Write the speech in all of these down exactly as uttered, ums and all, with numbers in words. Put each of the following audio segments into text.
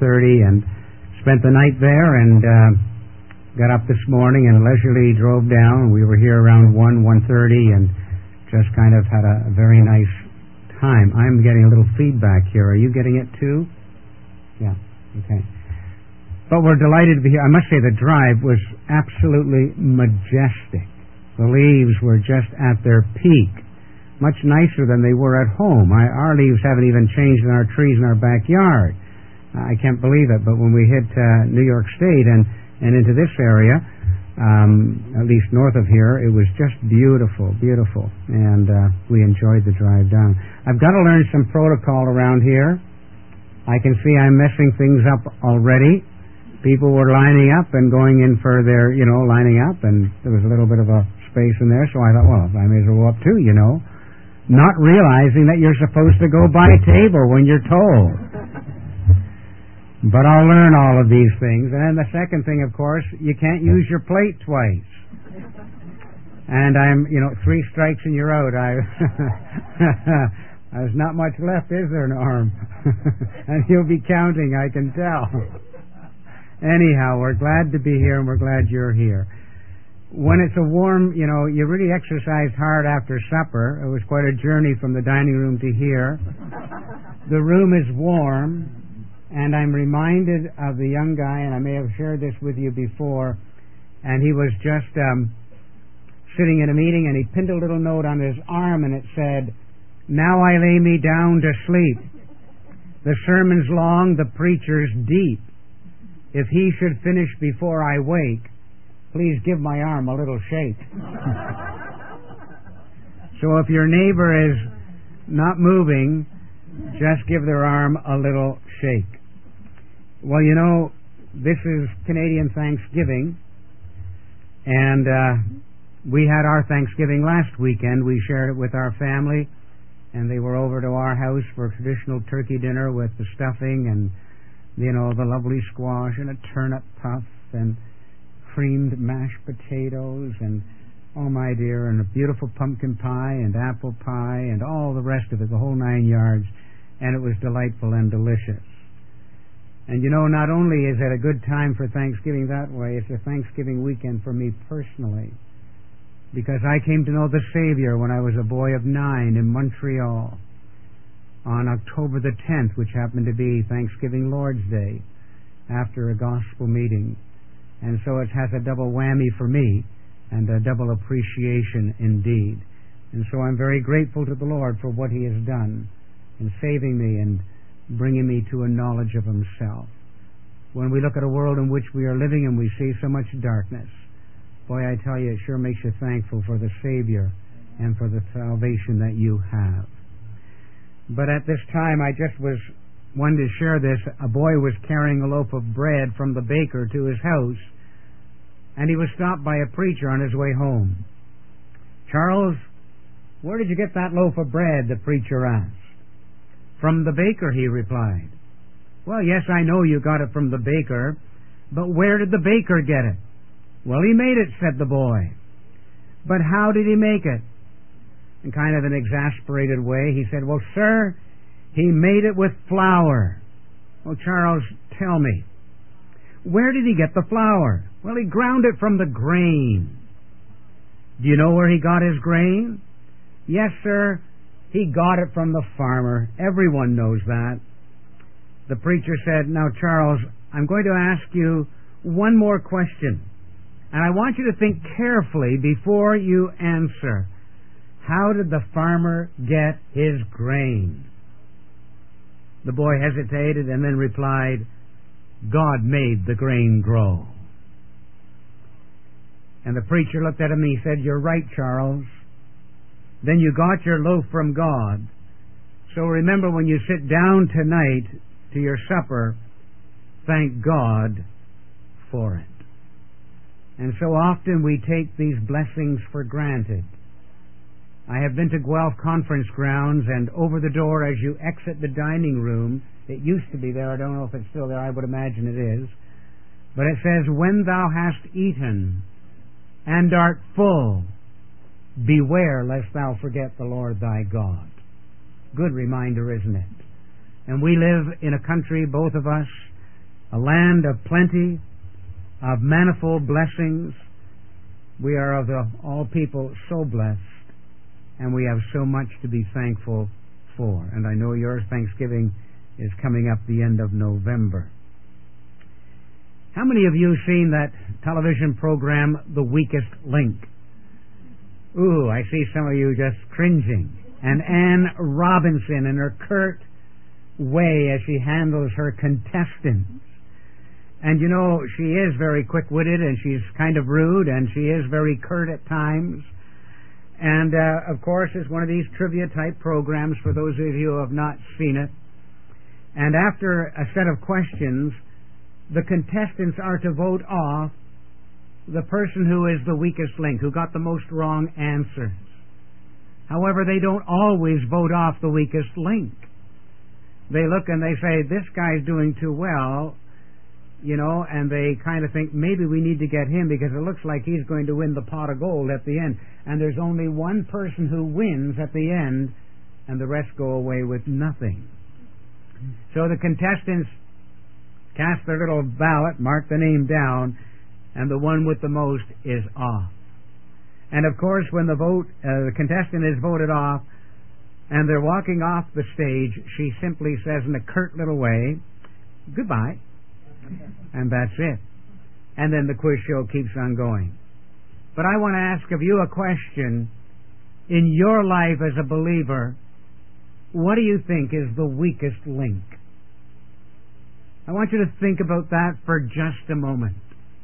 thirty and spent the night there and uh, got up this morning and leisurely drove down. We were here around one, one thirty and just kind of had a, a very nice time. I'm getting a little feedback here. Are you getting it too? Yeah, okay. But we're delighted to be here. I must say the drive was absolutely majestic. The leaves were just at their peak, much nicer than they were at home. I, our leaves haven't even changed in our trees in our backyard. I can't believe it, but when we hit uh, New York State and, and into this area, um, at least north of here, it was just beautiful, beautiful, and uh, we enjoyed the drive down. I've got to learn some protocol around here. I can see I'm messing things up already. People were lining up and going in for their, you know, lining up, and there was a little bit of a space in there, so I thought, well, I may as well go up too, you know, not realizing that you're supposed to go by table when you're told. But I'll learn all of these things. And then the second thing, of course, you can't use your plate twice. And I'm, you know, three strikes and you're out. I, there's not much left, is there, Norm? And he'll be counting, I can tell. Anyhow, we're glad to be here and we're glad you're here. When it's a warm, you know, you really exercised hard after supper. It was quite a journey from the dining room to here. The room is warm, and I'm reminded of the young guy, and I may have shared this with you before, and he was just um, sitting in a meeting, and he pinned a little note on his arm, and it said, "Now I lay me down to sleep. The sermon's long, the preacher's deep. If he should finish before I wake, please give my arm a little shake." So if your neighbor is not moving, just give their arm a little shake. Well, you know, this is Canadian Thanksgiving, and uh, we had our Thanksgiving last weekend. We shared it with our family, and they were over to our house for a traditional turkey dinner with the stuffing and, you know, the lovely squash and a turnip puff and creamed mashed potatoes and, oh my dear, and a beautiful pumpkin pie and apple pie and all the rest of it, the whole nine yards, and it was delightful and delicious. And you know, not only is it a good time for Thanksgiving that way, it's a Thanksgiving weekend for me personally, because I came to know the Savior when I was a boy of nine in Montreal on October the tenth, which happened to be Thanksgiving Lord's Day, after a gospel meeting. And so it has a double whammy for me and a double appreciation indeed. And so I'm very grateful to the Lord for what He has done in saving me and bringing me to a knowledge of Himself. When we look at a world in which we are living and we see so much darkness, boy, I tell you, it sure makes you thankful for the Savior and for the salvation that you have. But at this time, I just was wanted to share this. A boy was carrying a loaf of bread from the baker to his house, and he was stopped by a preacher on his way home. "Charles, where did you get that loaf of bread?" the preacher asked. "From the baker," he replied. "Well, yes, I know you got it from the baker, but where did the baker get it?" "Well, he made it," said the boy. "But how did he make it?" In kind of an exasperated way, he said, "Well, sir, he made it with flour." "Well, Charles, tell me, where did he get the flour?" "Well, he ground it from the grain." "Do you know where he got his grain?" "Yes, sir, he got it from the farmer. Everyone knows that." The preacher said, "Now, Charles, I'm going to ask you one more question, and I want you to think carefully before you answer. How did the farmer get his grain?" The boy hesitated and then replied, "God made the grain grow." And the preacher looked at him and he said, "You're right, Charles. Then you got your loaf from God. So remember, when you sit down tonight to your supper, thank God for it." And so often we take these blessings for granted. I have been to Guelph Conference Grounds, and over the door as you exit the dining room, it used to be there, I don't know if it's still there, I would imagine it is, but it says, "When thou hast eaten and art full, beware lest thou forget the Lord thy God." Good reminder, isn't it? And we live in a country, both of us, a land of plenty, of manifold blessings. We are of the, all people so blessed, and we have so much to be thankful for. And I know your Thanksgiving is coming up the end of November. How many of you have seen that television program, The Weakest Link? Ooh, I see some of you just cringing. And Anne Robinson in her curt way as she handles her contestants. And you know, she is very quick-witted, and she's kind of rude, and she is very curt at times. And, uh, of course, it's one of these trivia-type programs for those of you who have not seen it. And after a set of questions, the contestants are to vote off the person who is the weakest link, who got the most wrong answers. However, they don't always vote off the weakest link. They look and they say, this guy's doing too well, you know, and they kind of think, maybe we need to get him because it looks like he's going to win the pot of gold at the end. And there's only one person who wins at the end, and the rest go away with nothing. So the contestants cast their little ballot, mark the name down, and the one with the most is off. And of course, when the vote, uh, the contestant is voted off, and they're walking off the stage, she simply says in a curt little way, goodbye. And that's it. And then the quiz show keeps on going. But I want to ask of you a question. In your life as a believer, what do you think is the weakest link? I want you to think about that for just a moment.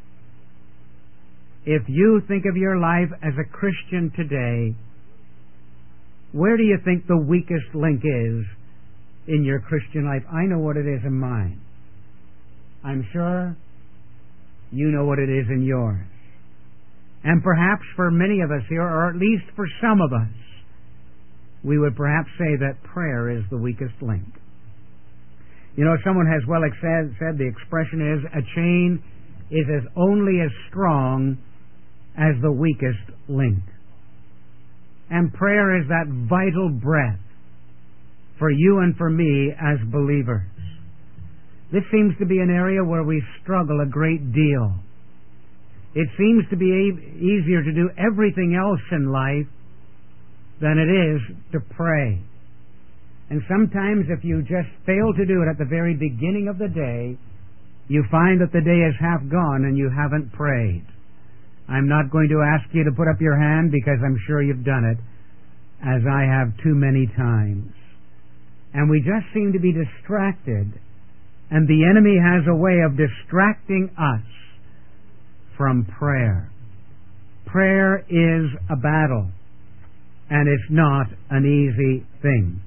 If you think of your life as a Christian today, where do you think the weakest link is in your Christian life? I know what it is in mine. I'm sure you know what it is in yours. And perhaps for many of us here, or at least for some of us, we would perhaps say that prayer is the weakest link. You know, someone has well said, said the expression is, a chain is as only as strong as the weakest link. And prayer is that vital breath for you and for me as believers. This seems to be an area where we struggle a great deal. It seems to be easier to do everything else in life than it is to pray. And sometimes if you just fail to do it at the very beginning of the day, you find that the day is half gone and you haven't prayed. I'm not going to ask you to put up your hand because I'm sure you've done it, as I have too many times. And we just seem to be distracted, and the enemy has a way of distracting us from prayer. Prayer is a battle, and it's not an easy thing.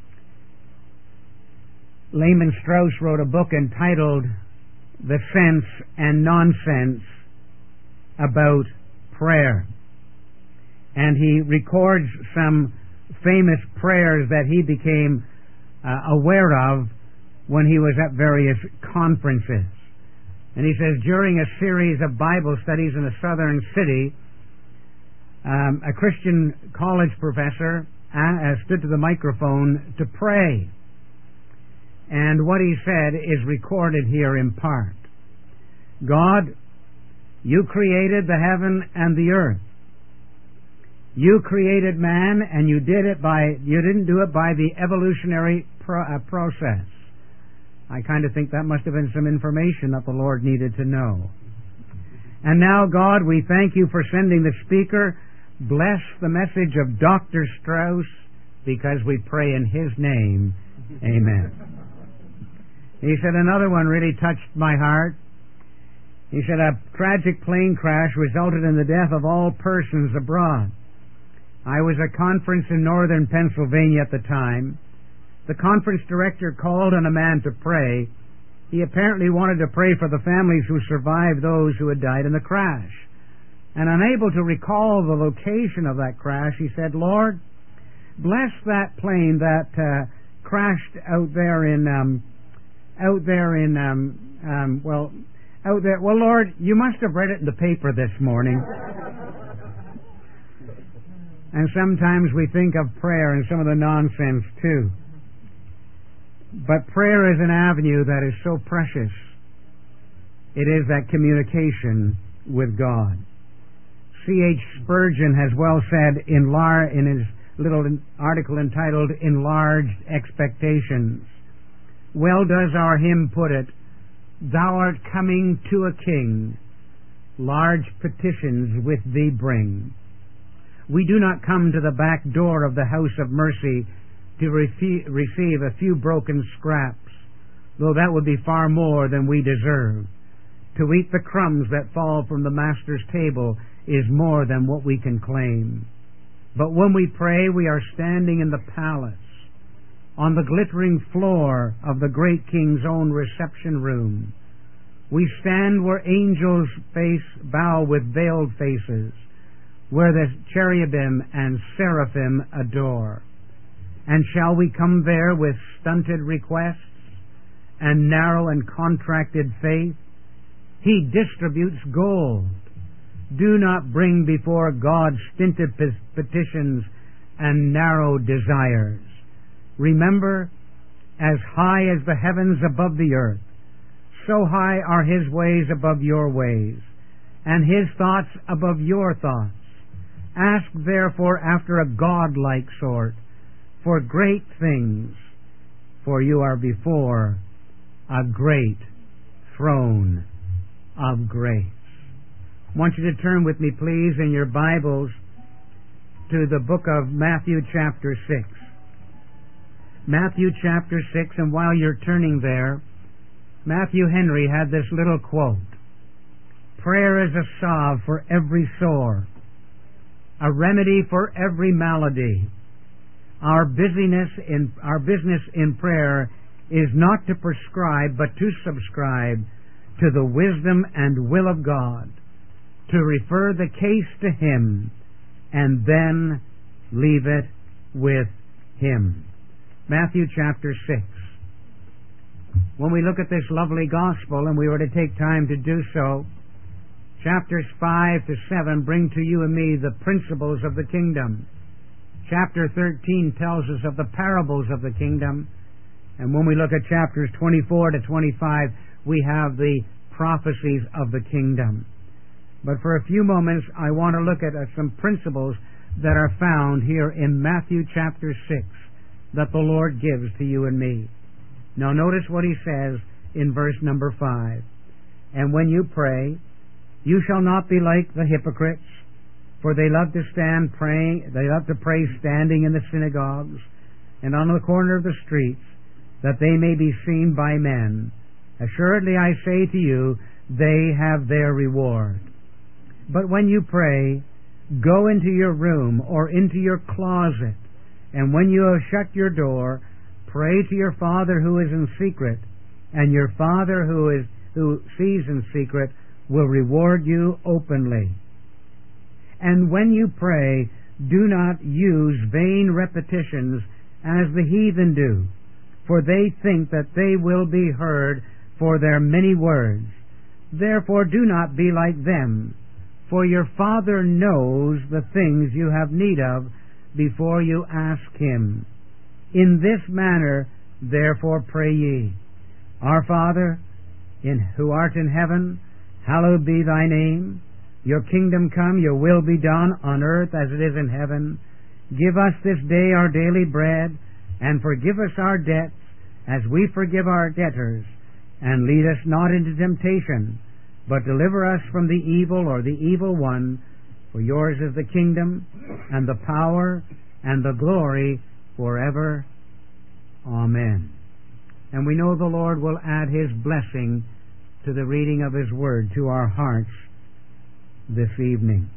Lehman Strauss wrote a book entitled The Sense and Nonsense about prayer. And he records some famous prayers that he became uh, aware of when he was at various conferences. And he says, during a series of Bible studies in a southern city, um, a Christian college professor uh, stood to the microphone to pray. And what he said is recorded here in part. God, you created the heaven and the earth. You created man, and you did it by, you didn't do it by the evolutionary pro, uh, process. I kind of think that must have been some information that the Lord needed to know. And now, God, we thank you for sending the speaker. Bless the message of Doctor Strauss, because we pray in his name. Amen. He said another one really touched my heart. He said, a tragic plane crash resulted in the death of all persons abroad. I was at a conference in northern Pennsylvania at the time. The conference director called on a man to pray. He apparently wanted to pray for the families who survived those who had died in the crash. And unable to recall the location of that crash, he said, Lord, bless that plane that uh, crashed out there in, um, out there in, um, um, well, out there. Well, Lord, you must have read it in the paper this morning. And sometimes we think of prayer and some of the nonsense too. But prayer is an avenue that is so precious It is that communication with God. C H Spurgeon has well said in, lar- in his little article entitled Enlarged Expectations, well does our hymn put it, "Thou art coming to a king, large petitions with thee bring." We do not come to the back door of the house of mercy to refe- receive a few broken scraps, though that would be far more than we deserve. To eat the crumbs that fall from the Master's table is more than what we can claim. But when we pray, we are standing in the palace, on the glittering floor of the great King's own reception room. We stand where angels face bow with veiled faces, where the cherubim and seraphim adore. And shall we come there with stunted requests and narrow and contracted faith? He distributes gold. Do not bring before God stinted petitions and narrow desires. Remember, as high as the heavens above the earth, so high are His ways above your ways, and His thoughts above your thoughts. Ask therefore after a God-like sort, for great things, for you are before a great throne of grace. I want you to turn with me, please, in your Bibles to the book of Matthew chapter six. Matthew chapter six, and while you're turning there, Matthew Henry had this little quote: "Prayer is a salve for every sore, a remedy for every malady. Our busyness in our business in prayer is not to prescribe, but to subscribe to the wisdom and will of God, to refer the case to Him, and then leave it with Him." Matthew chapter six. When we look at this lovely gospel, and we were to take time to do so, chapters five to seven bring to you and me the principles of the kingdom. Chapter thirteen tells us of the parables of the kingdom. And when we look at chapters twenty-four to twenty-five, we have the prophecies of the kingdom. But for a few moments, I want to look at uh, some principles that are found here in Matthew chapter six that the Lord gives to you and me. Now notice what He says in verse number five. "And when you pray, you shall not be like the hypocrites, for they love to stand praying, they love to pray standing in the synagogues and on the corner of the streets, that they may be seen by men. Assuredly I say to you, they have their reward. But when you pray, go into your room or into your closet, and when you have shut your door, pray to your Father who is in secret, and your Father who is who sees in secret will reward you openly. And when you pray, do not use vain repetitions as the heathen do, for they think that they will be heard for their many words. Therefore do not be like them, for your Father knows the things you have need of before you ask Him. In this manner, therefore, pray ye. Our Father, in, who art in heaven, hallowed be thy name. Your kingdom come, your will be done on earth as it is in heaven. Give us this day our daily bread, and forgive us our debts as we forgive our debtors. And lead us not into temptation, but deliver us from the evil or the evil one. For yours is the kingdom, and the power, and the glory, forever. Amen. And we know the Lord will add His blessing to the reading of His Word to our hearts this evening.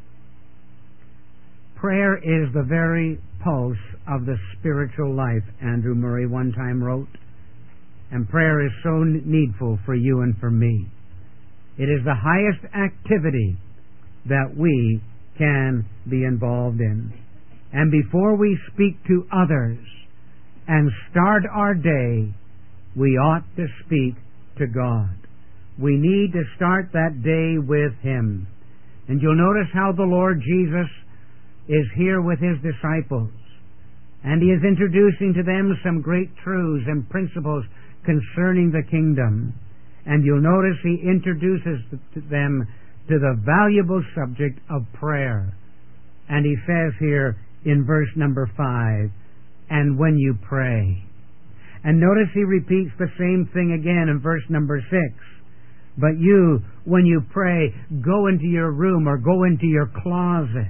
Prayer is the very pulse of the spiritual life, Andrew Murray one time wrote, and prayer is so needful for you and for me. It is the highest activity that we can be involved in. And before we speak to others and start our day, we ought to speak to God. We need to start that day with Him. And you'll notice how the Lord Jesus is here with His disciples, and He is introducing to them some great truths and principles concerning the kingdom. And you'll notice he introduces them to the valuable subject of prayer. And he says here in verse number five, and when you pray. And notice he repeats the same thing again in verse number six. But you, when you pray, go into your room or go into your closet.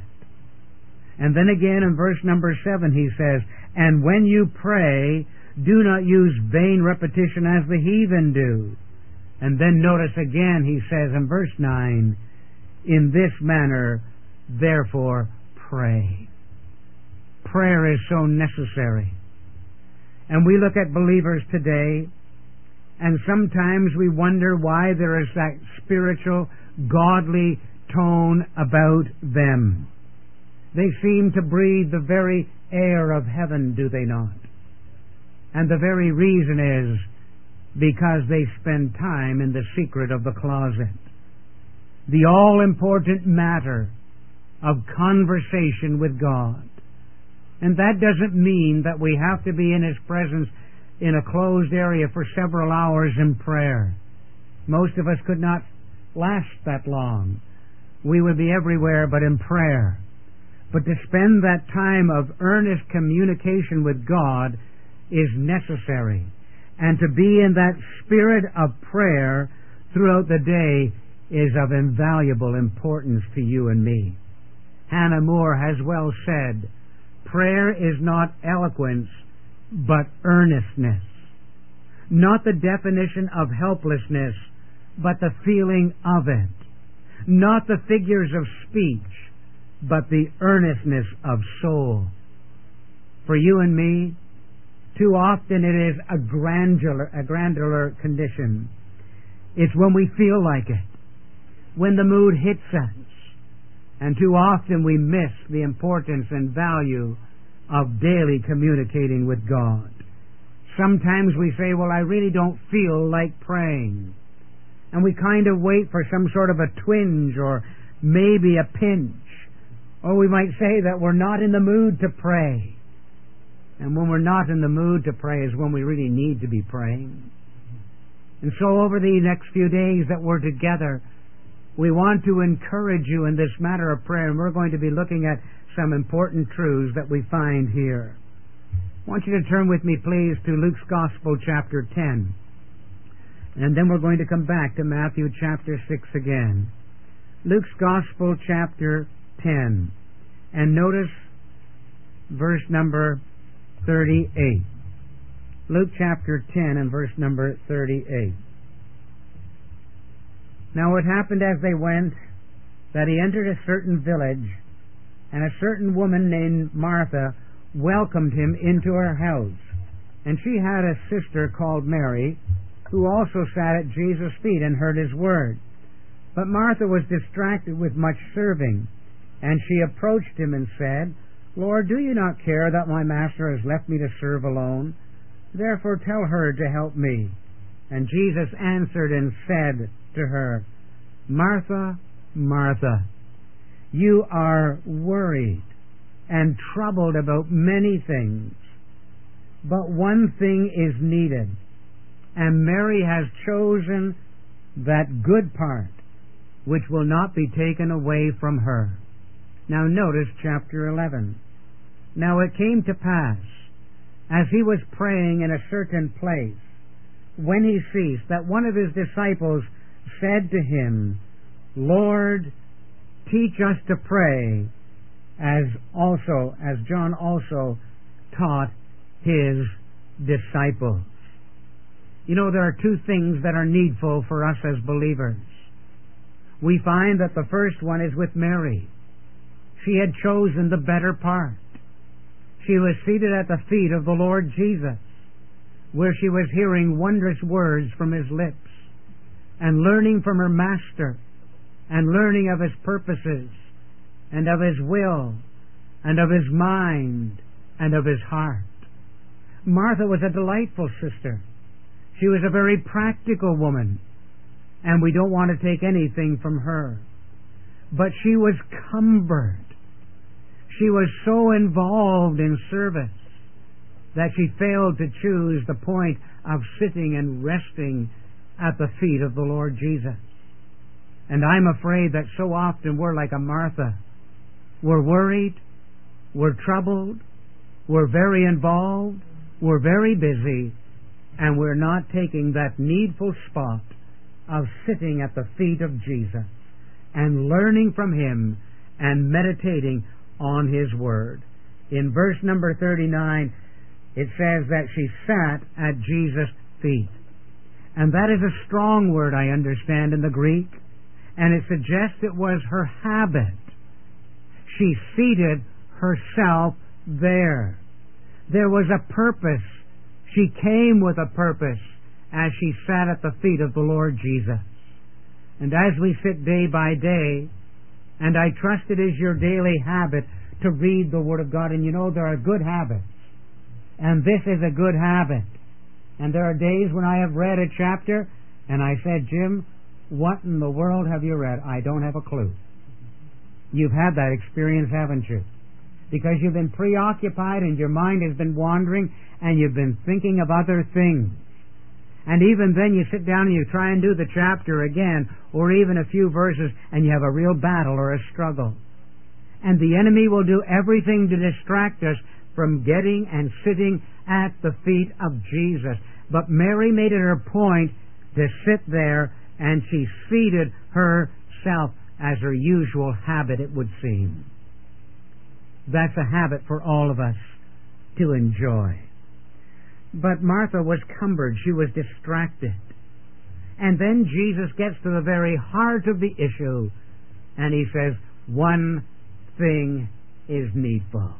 And then again in verse number seven he says, and when you pray, do not use vain repetition as the heathen do. And then notice again he says in verse nine, in this manner, therefore, pray. Prayer is so necessary. And we look at believers today, and sometimes we wonder why there is that spiritual, godly tone about them. They seem to breathe the very air of heaven, do they not? And the very reason is because they spend time in the secret of the closet. The all-important matter of conversation with God. And that doesn't mean that we have to be in His presence in a closed area for several hours in prayer. Most of us could not last that long. We would be everywhere but in prayer. But to spend that time of earnest communication with God is necessary. And to be in that spirit of prayer throughout the day is of invaluable importance to you and me. Hannah More has well said, prayer is not eloquence, but earnestness. Not the definition of helplessness, but the feeling of it. Not the figures of speech, but the earnestness of soul. For you and me, too often it is a granular, a granular condition. It's when we feel like it, when the mood hits us. And too often we miss the importance and value of daily communicating with God. Sometimes we say, well, I really don't feel like praying. And we kind of wait for some sort of a twinge or maybe a pinch. Or we might say that we're not in the mood to pray. And when we're not in the mood to pray is when we really need to be praying. And so over the next few days that we're together, we want to encourage you in this matter of prayer, and we're going to be looking at some important truths that we find here. I want you to turn with me, please, to Luke's Gospel, chapter ten. And then we're going to come back to Matthew chapter six again. Luke's Gospel, chapter ten. And notice verse number thirty-eight. Luke chapter ten and verse number thirty-eight. Now it happened as they went that he entered a certain village, and a certain woman named Martha welcomed him into her house. And she had a sister called Mary, who also sat at Jesus' feet and heard his word. But Martha was distracted with much serving, and she approached him and said, Lord, do you not care that my master has left me to serve alone? Therefore tell her to help me. And Jesus answered and said to her, Martha, Martha, you are worried and troubled about many things, but one thing is needed, and Mary has chosen that good part which will not be taken away from her. Now notice chapter eleven. Now it came to pass, as he was praying in a certain place, when he ceased, that one of his disciples said to him, Lord, teach us to pray, as also as John also taught his disciples. You know, there are two things that are needful for us as believers. We find that the first one is with Mary. She had chosen the better part. She was seated at the feet of the Lord Jesus, where she was hearing wondrous words from his lips, and learning from her master, and learning of his purposes, and of his will, and of his mind, and of his heart. Martha was a delightful sister. She was a very practical woman, and we don't want to take anything from her. But she was cumbered. She was so involved in service that she failed to choose the point of sitting and resting at the feet of the Lord Jesus. And I'm afraid that so often we're like a Martha. We're worried, we're troubled, we're very involved, we're very busy, and we're not taking that needful spot of sitting at the feet of Jesus and learning from Him and meditating on His Word. In verse number thirty-nine, it says that she sat at Jesus' feet. And that is a strong word, I understand, in the Greek, and it suggests it was her habit. She seated herself there. There was a purpose. She came with a purpose as she sat at the feet of the Lord Jesus. And as we sit day by day, and I trust it is your daily habit to read the Word of God, and you know there are good habits, and this is a good habit. And there are days when I have read a chapter, and I said, Jim, what in the world have you read? I don't have a clue. You've had that experience, haven't you? Because you've been preoccupied and your mind has been wandering and you've been thinking of other things. And even then you sit down and you try and do the chapter again, or even a few verses, and you have a real battle or a struggle. And the enemy will do everything to distract us from getting and sitting at the feet of Jesus. But Mary made it her point to sit there, and she seated herself as her usual habit, it would seem. That's a habit for all of us to enjoy. But Martha was cumbered. She was distracted. And then Jesus gets to the very heart of the issue, and He says, one thing is needful.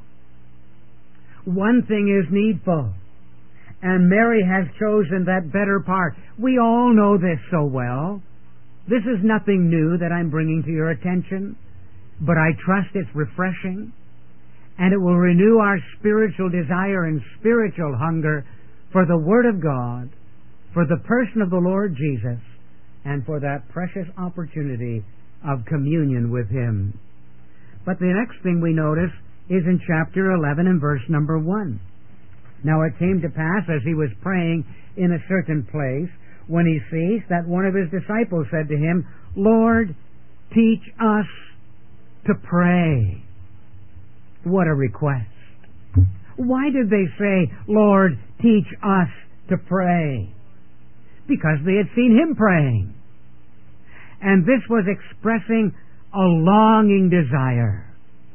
One thing is needful. And Mary has chosen that better part. We all know this so well. This is nothing new that I'm bringing to your attention, but I trust it's refreshing, and it will renew our spiritual desire and spiritual hunger for the Word of God, for the person of the Lord Jesus, and for that precious opportunity of communion with Him. But the next thing we notice is in chapter eleven and verse number one. Now it came to pass, as He was praying in a certain place, when He ceased, that one of His disciples said to Him, Lord, teach us to pray. What a request. Why did they say, Lord, teach us to pray? Because they had seen Him praying. And this was expressing a longing desire.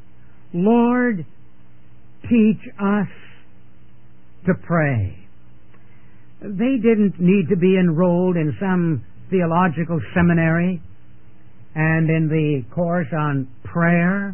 Lord, teach us to pray. They didn't need to be enrolled in some theological seminary and in the course on prayer.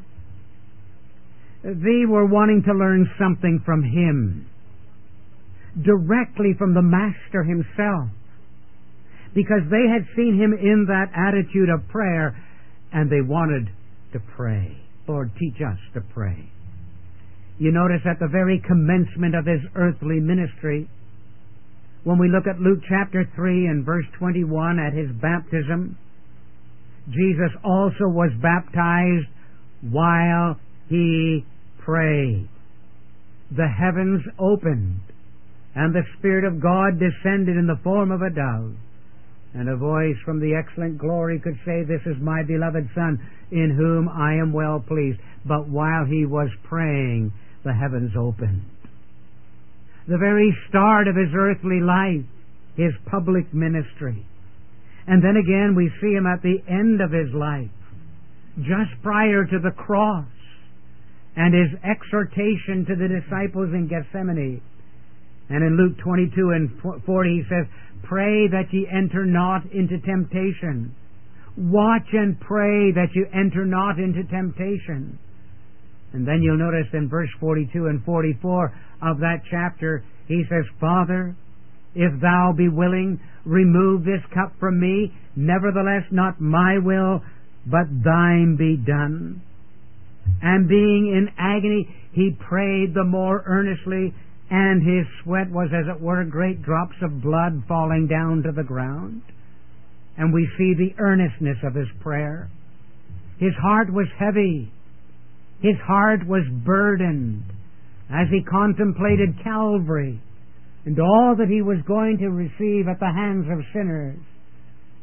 They were wanting to learn something from Him, directly from the Master Himself, because they had seen Him in that attitude of prayer, and they wanted to pray. Lord, teach us to pray. You notice at the very commencement of His earthly ministry, when we look at Luke chapter three and verse twenty-one, at His baptism, Jesus also was baptized while He prayed. The heavens opened, and the Spirit of God descended in the form of a dove, and a voice from the excellent glory could say, This is my beloved Son, in whom I am well pleased. But while He was praying, the heavens opened. The very start of His earthly life, His public ministry. And then again we see Him at the end of His life, just prior to the cross, and His exhortation to the disciples in Gethsemane. And in Luke twenty-two and forty He says, Pray that ye enter not into temptation. Watch and pray that you enter not into temptation. And then you'll notice in verse forty-two and forty-four of that chapter, He says, Father, if Thou be willing, remove this cup from me. Nevertheless, not my will, but Thine be done. And being in agony, He prayed the more earnestly, and His sweat was, as it were, great drops of blood falling down to the ground. And we see the earnestness of His prayer. His heart was heavy. His heart was burdened as He contemplated Calvary and all that He was going to receive at the hands of sinners.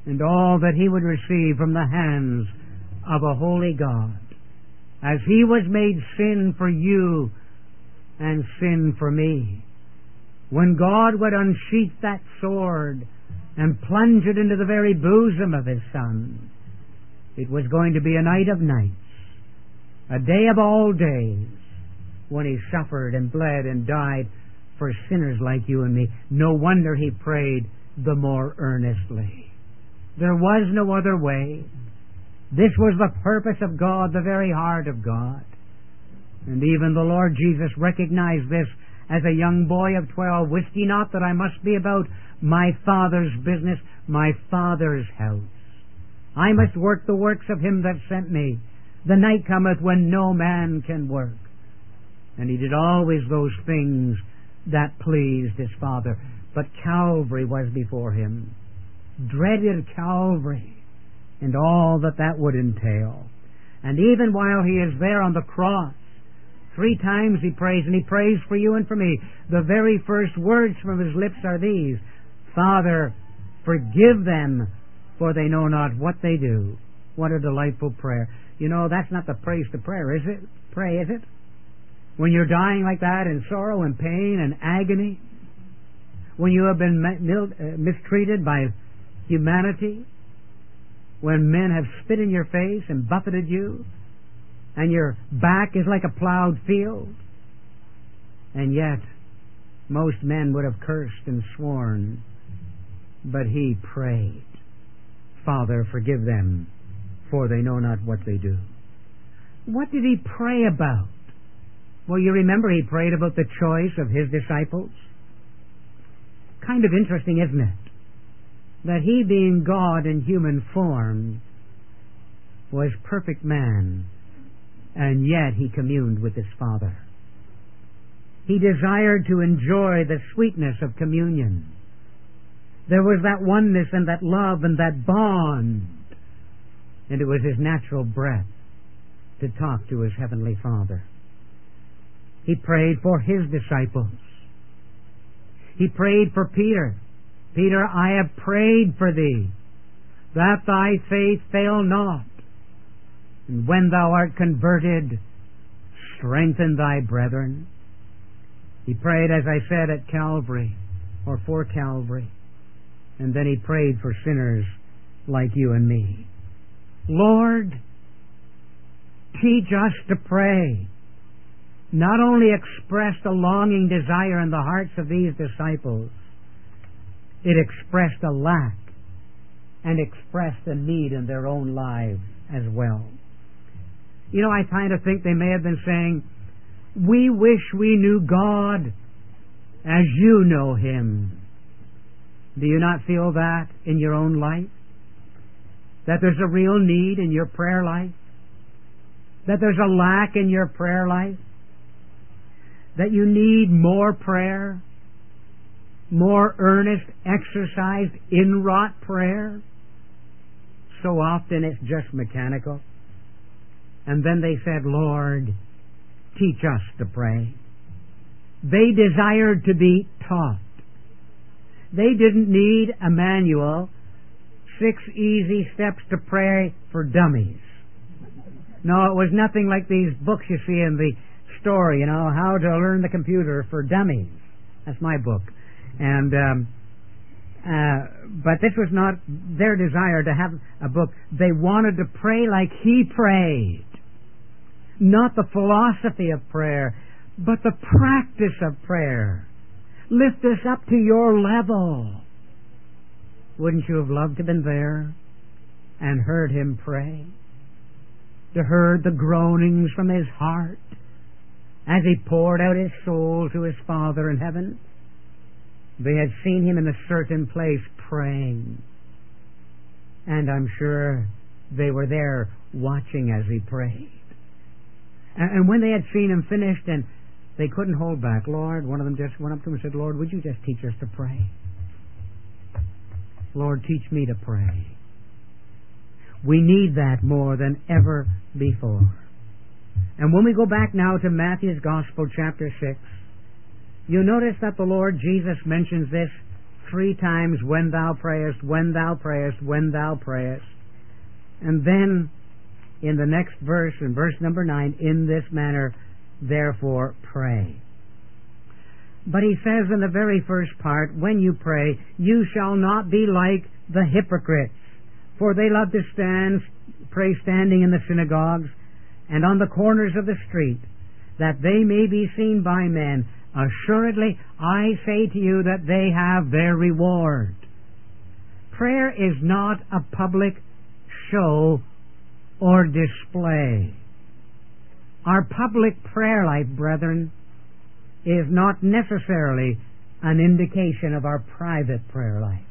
and all that he would receive from the hands of a holy God, as he was made sin for you and sin for me. When God would unsheath that sword and plunge it into the very bosom of his Son, it was going to be a night of nights, a day of all days, when he suffered and bled and died for sinners like you and me. No wonder he prayed the more earnestly. There was no other way. This was the purpose of God, the very heart of God. And even the Lord Jesus recognized this as a young boy of twelve. Wist ye not that I must be about my Father's business, my Father's house? I must work the works of him that sent me. The night cometh when no man can work. And he did always those things that pleased his Father. But Calvary was before him. Dreaded Calvary and all that that would entail. And even while he is there on the cross, three times he prays, and he prays for you and for me. The very first words from his lips are these: Father, forgive them, for they know not what they do. What a delightful prayer. You know, that's not the praise to prayer, is it? Pray, is it? When you're dying like that in sorrow and pain and agony, when you have been mistreated by humanity, when men have spit in your face and buffeted you, and your back is like a plowed field, and yet most men would have cursed and sworn, but he prayed, Father, forgive them, for they know not what they do. What did he pray about? Well, you remember he prayed about the choice of his disciples. Kind of interesting, isn't it? That he, being God in human form, was perfect man, and yet he communed with his Father. He desired to enjoy the sweetness of communion. There was that oneness and that love and that bond, and it was his natural breath to talk to his heavenly Father. He prayed for his disciples. He prayed for Peter. Peter, I have prayed for thee, that thy faith fail not. And when thou art converted, strengthen thy brethren. He prayed, as I said, at Calvary, or for Calvary. And then he prayed for sinners like you and me. Lord, teach us to pray. Not only expressed a longing desire in the hearts of these disciples, it expressed a lack and expressed a need in their own lives as well. You know, I kind of think they may have been saying, we wish we knew God as you know him. Do you not feel that in your own life? That there's a real need in your prayer life? That there's a lack in your prayer life? That you need more prayer? More earnest, exercised, inwrought prayer? So often it's just mechanical. And then they said, Lord, teach us to pray. They desired to be taught. They didn't need a manual, six easy steps to pray for dummies. No, it was nothing like these books you see in the store, you know, How to Learn the Computer for Dummies. That's my book. And um, uh, but this was not their desire to have a book. They wanted to pray like he prayed. Not the philosophy of prayer, but the practice of prayer. Lift us up to your level. Wouldn't you have loved to have been there and heard him pray? To heard the groanings from his heart as he poured out his soul to his Father in heaven? They had seen him in a certain place praying. And I'm sure they were there watching as he prayed. And when they had seen him finished and they couldn't hold back, Lord, one of them just went up to him and said, Lord, would you just teach us to pray? Lord, teach me to pray. We need that more than ever before. And when we go back now to Matthew's Gospel, chapter six, you'll notice that the Lord Jesus mentions this three times, when thou prayest, when thou prayest, when thou prayest. And then, in the next verse, in verse number nine, in this manner, therefore pray. But he says in the very first part, when you pray, you shall not be like the hypocrites, for they love to stand, pray standing in the synagogues and on the corners of the street, that they may be seen by men. Assuredly, I say to you that they have their reward. Prayer is not a public show or display. Our public prayer life, brethren, is not necessarily an indication of our private prayer life.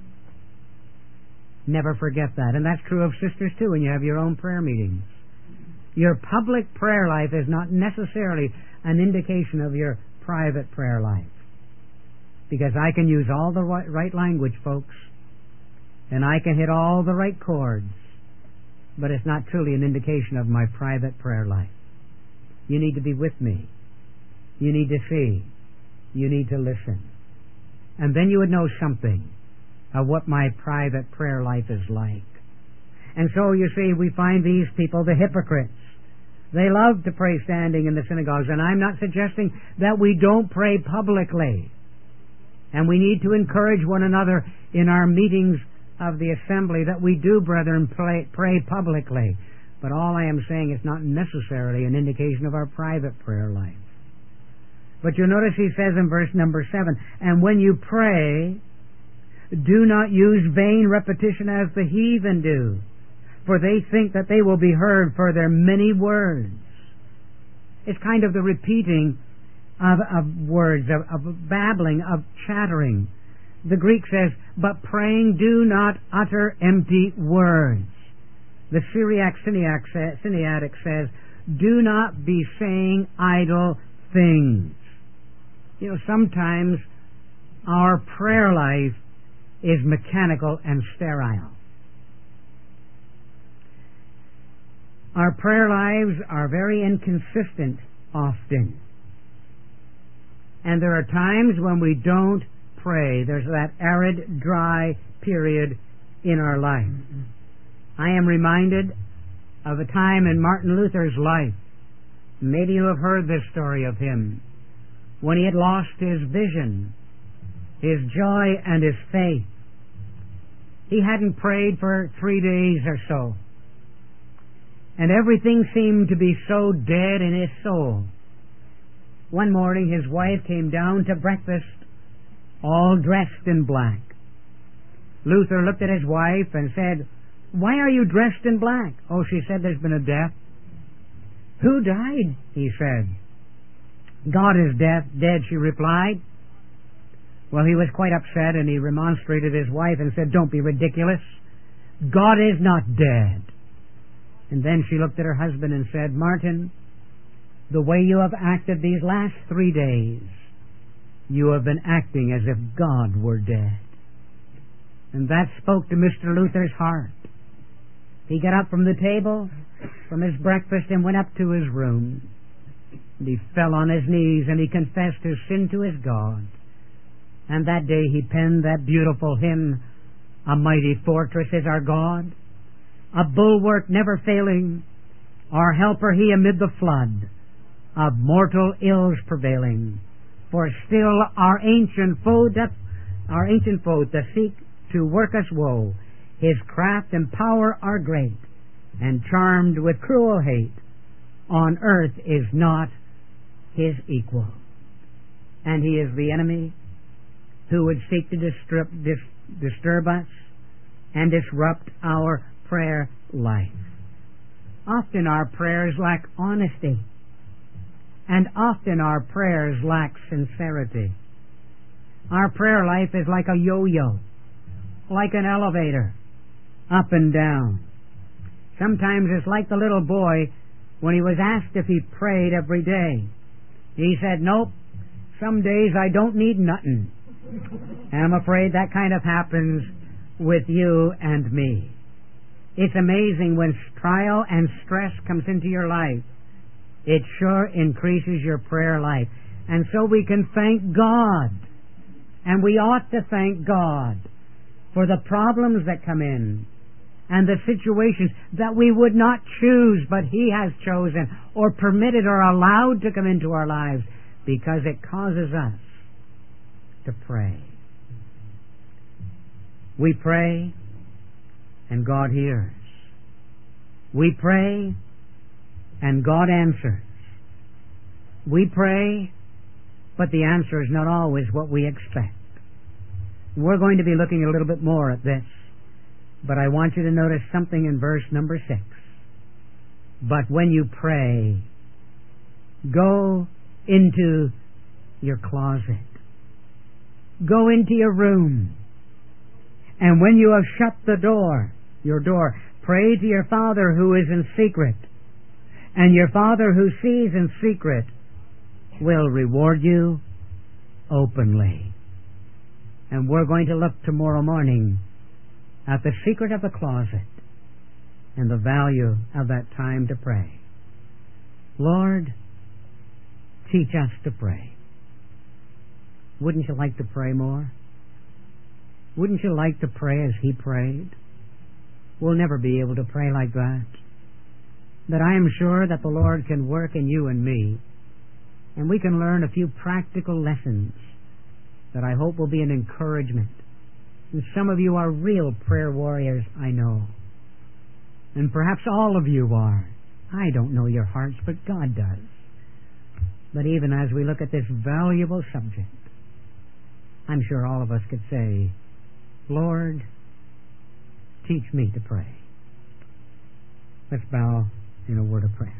Never forget that. And that's true of sisters too when you have your own prayer meetings. Your public prayer life is not necessarily an indication of your private prayer life. Because I can use all the right language, folks, and I can hit all the right chords, but it's not truly an indication of my private prayer life. You need to be with me. You need to see. You need to listen. And then you would know something of what my private prayer life is like. And so, you see, we find these people, the hypocrites. They love to pray standing in the synagogues, and I'm not suggesting that we don't pray publicly. And we need to encourage one another in our meetings of the assembly that we do, brethren, pray, pray publicly. But all I am saying is not necessarily an indication of our private prayer life. But you'll notice he says in verse number seven, and when you pray, do not use vain repetition as the heathen do, for they think that they will be heard for their many words. It's kind of the repeating of, of words, of, of babbling, of chattering. The Greek says, but praying do not utter empty words. The Syriac Sinaitic says, do not be saying idle things. You know, sometimes our prayer life is mechanical and sterile. Our prayer lives are very inconsistent often. And there are times when we don't pray. There's that arid, dry period in our life. I am reminded of a time in Martin Luther's life. Maybe you have heard this story of him. When he had lost his vision, his joy and his faith. He hadn't prayed for three days or so. And everything seemed to be so dead in his soul. One morning his wife came down to breakfast, all dressed in black. Luther looked at his wife and said, why are you dressed in black? Oh, she said, there's been a death. Who died? He said. God is dead, dead, she replied. Well, he was quite upset, and he remonstrated his wife and said, don't be ridiculous. God is not dead. And then she looked at her husband and said, Martin, the way you have acted these last three days, you have been acting as if God were dead. And that spoke to Mister Luther's heart. He got up from the table, from his breakfast, and went up to his room. And he fell on his knees and he confessed his sin to his God. And that day he penned that beautiful hymn, A Mighty Fortress is Our God, a bulwark never failing, our helper he amid the flood of mortal ills prevailing. For still our ancient foe doth, our ancient foe doth seek to work us woe. His craft and power are great, and charmed with cruel hate, on earth is not his equal. And he is the enemy who would seek to disturb, dis, disturb us and disrupt our prayer life. Often our prayers lack honesty, and often our prayers lack sincerity. Our prayer life is like a yo-yo, like an elevator, up and down. Sometimes it's like the little boy when he was asked if he prayed every day. He said, nope, some days I don't need nothing. And I'm afraid that kind of happens with you and me. It's amazing when trial and stress comes into your life. It sure increases your prayer life. And so we can thank God And we ought to thank God for the problems that come in and the situations that we would not choose, but He has chosen or permitted or allowed to come into our lives, because it causes us to pray. We pray, and God hears. We pray, and God answers. We pray, but the answer is not always what we expect. We're going to be looking a little bit more at this, but I want you to notice something in verse number six. But when you pray, go into your closet. Go into your room. And when you have shut the door, your door, pray to your Father who is in secret. And your Father who sees in secret will reward you openly. And we're going to look tomorrow morning at the secret of the closet and the value of that time to pray. Lord, teach us to pray. Wouldn't you like to pray more? Wouldn't you like to pray as He prayed? We'll never be able to pray like that. But I am sure that the Lord can work in you and me, and we can learn a few practical lessons that I hope will be an encouragement. And some of you are real prayer warriors, I know. And perhaps all of you are. I don't know your hearts, but God does. But even as we look at this valuable subject, I'm sure all of us could say, Lord, teach me to pray. Let's bow in a word of prayer.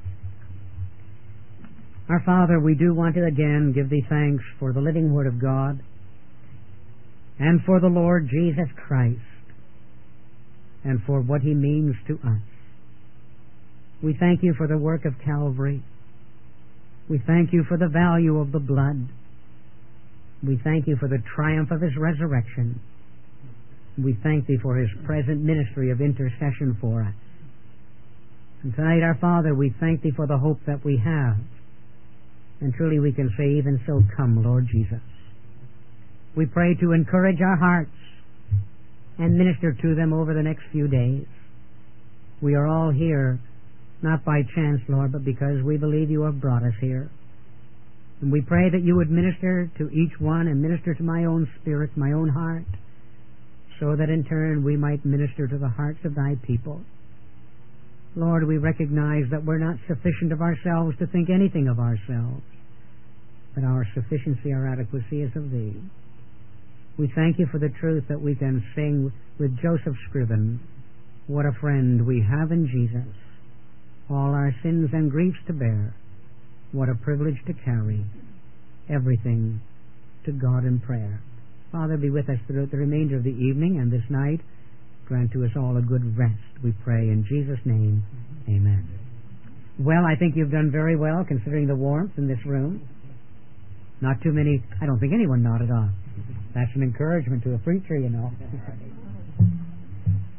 Our Father, we do want to again give Thee thanks for the living Word of God and for the Lord Jesus Christ and for what He means to us. We thank You for the work of Calvary. We thank You for the value of the blood. We thank You for the triumph of His resurrection. We thank Thee for His present ministry of intercession for us. And tonight, our Father, we thank Thee for the hope that we have. And truly we can say, even so, come, Lord Jesus. We pray to encourage our hearts and minister to them over the next few days. We are all here, not by chance, Lord, but because we believe You have brought us here. And we pray that You would minister to each one and minister to my own spirit, my own heart, so that in turn we might minister to the hearts of Thy people. Lord, we recognize that we're not sufficient of ourselves to think anything of ourselves, but our sufficiency, our adequacy is of Thee. We thank You for the truth that we can sing with Joseph Scriven, what a friend we have in Jesus, all our sins and griefs to bear, what a privilege to carry everything to God in prayer. Father, be with us throughout the remainder of the evening and this night. Grant to us all a good rest, we pray in Jesus' name. Amen. Well, I think you've done very well considering the warmth in this room. Not too many, I don't think anyone nodded off. That's an encouragement to a preacher, you know.